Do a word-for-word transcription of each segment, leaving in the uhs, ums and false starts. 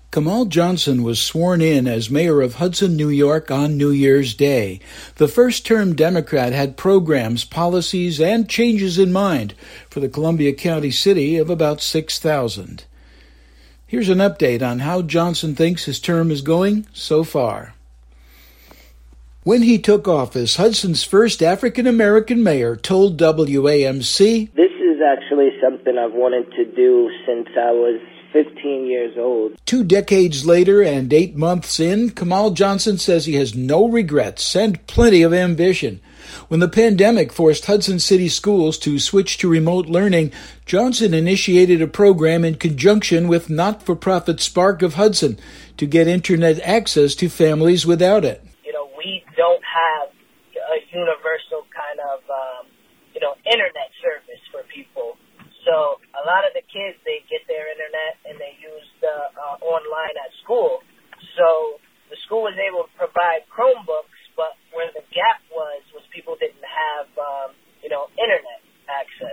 Kamal Johnson was sworn in as mayor of Hudson, New York on New Year's Day. The first-term Democrat had programs, policies, and changes in mind for the Columbia County city of about six thousand. Here's an update on how Johnson thinks his term is going so far. When he took office, Hudson's first African-American mayor told W A M C, "This is actually something I've wanted to do since I was fifteen years old." Two decades later and eight months in, Kamal Johnson says he has no regrets and plenty of ambition. When the pandemic forced Hudson City schools to switch to remote learning, Johnson initiated a program in conjunction with not-for-profit Spark of Hudson to get internet access to families without it. You know, we don't have a universal kind of, um, you know, internet service for people. So a lot of the kids, they get their internet and they use the uh, online at school. So the school was able to provide Chromebooks, but where the gap was, was people didn't have, um, you know, internet access.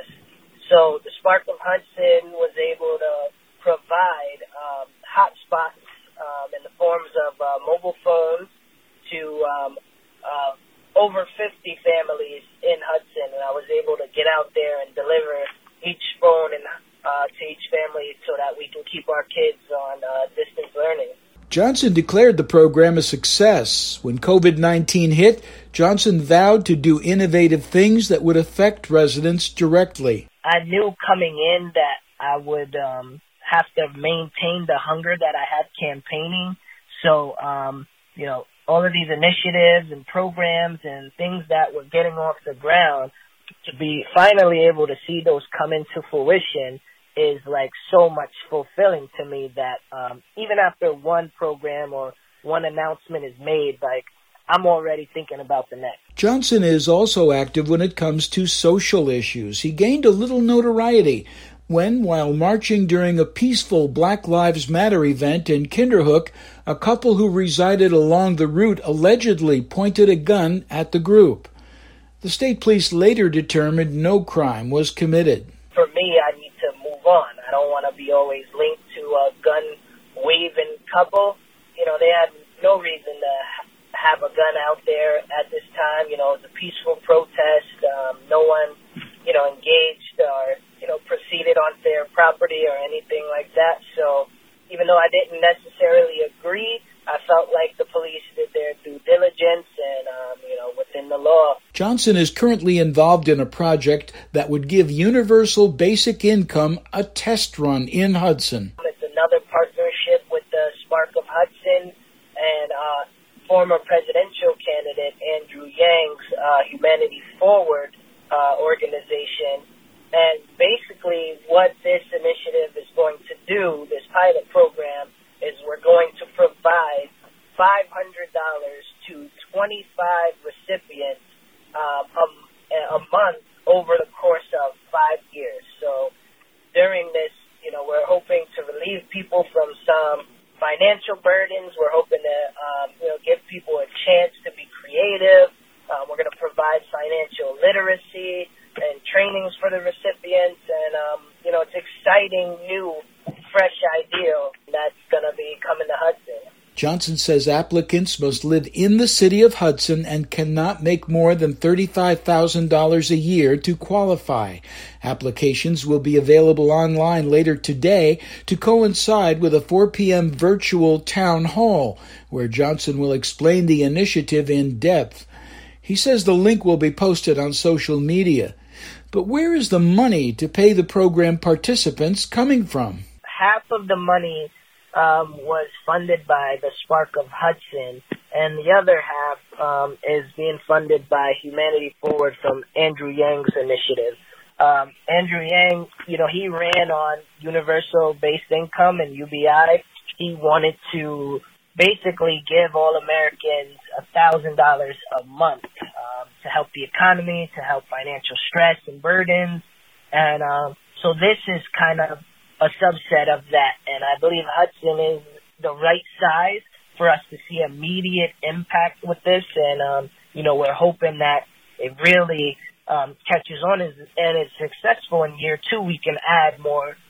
So the Spark of Hudson was able to provide um, hotspots um, in the forms of uh, mobile phones to um, uh, over fifty families in Hudson. And I was able to get out there and deliver each phone and uh, to each family so that we can keep our kids on uh, distance learning. Johnson declared the program a success. When covid nineteen hit, Johnson vowed to do innovative things that would affect residents directly. I knew coming in that I would um, have to maintain the hunger that I had campaigning. So, um, you know, all of these initiatives and programs and things that were getting off the ground, to be finally able to see those come into fruition is like so much fulfilling to me that um, even after one program or one announcement is made, like I'm already thinking about the next. Johnson is also active when it comes to social issues. He gained a little notoriety when, while marching during a peaceful Black Lives Matter event in Kinderhook, a couple who resided along the route allegedly pointed a gun at the group. The state police later determined no crime was committed. For me, I need to move on. I don't want to be always linked to a gun-waving couple. You know, they had no reason to have a gun out there at this time. You know, it was a peaceful protest. Um, no one, you know, engaged or, you know, proceeded on their property or anything like that. So even though I didn't necessarily agree, I felt like the police did their due diligence and, um, you know, within the law. Johnson is currently involved in a project that would give universal basic income a test run in Hudson. It's another partnership with the Spark of Hudson and uh, former presidential candidate Andrew Yang's uh, Humanity Forward uh, organization. And basically what this initiative is going to do, this pilot program, is we're going to provide five hundred dollars to twenty-five recipients um, a, a month over the course of five years. So during this, you know, we're hoping to relieve people from some financial burdens. We're hoping to, um, you know, give people a chance to be creative. Um, we're going to provide financial literacy and trainings for the recipients. And, um, you know, it's exciting, new, fresh idea that's going to be coming to Hudson. Johnson says applicants must live in the city of Hudson and cannot make more than thirty-five thousand dollars a year to qualify. Applications will be available online later today to coincide with a four p.m. virtual town hall, where Johnson will explain the initiative in depth. He says the link will be posted on social media. But where is the money to pay the program participants coming from? Half of the money um, was funded by the Spark of Hudson, and the other half um, is being funded by Humanity Forward from Andrew Yang's initiative. Um, Andrew Yang, you know, he ran on universal basic income and U B I. He wanted to basically give all Americans one thousand dollars a month um, to help the economy, to help financial stress and burdens. And um, so this is kind of a subset of that. And I believe Hudson is the right size for us to see immediate impact with this. And, um, you know, we're hoping that it really um, catches on and is successful in year two. We can add more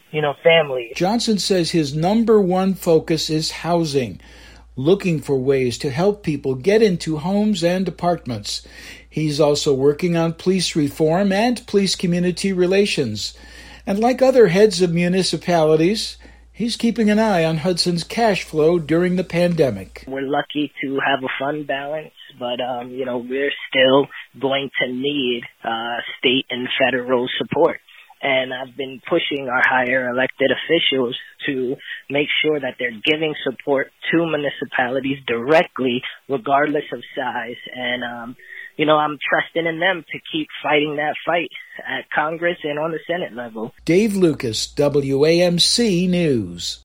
you know, families. Johnson says his number one focus is housing, looking for ways to help people get into homes and apartments. He's also working on police reform and police community relations. And like other heads of municipalities, he's keeping an eye on Hudson's cash flow during the pandemic. We're lucky to have a fund balance, but, um, you know, we're still going to need uh, state and federal support. And I've been pushing our higher elected officials to make sure that they're giving support to municipalities directly, regardless of size. And, um, you know, I'm trusting in them to keep fighting that fight at Congress and on the Senate level. Dave Lucas, W A M C News.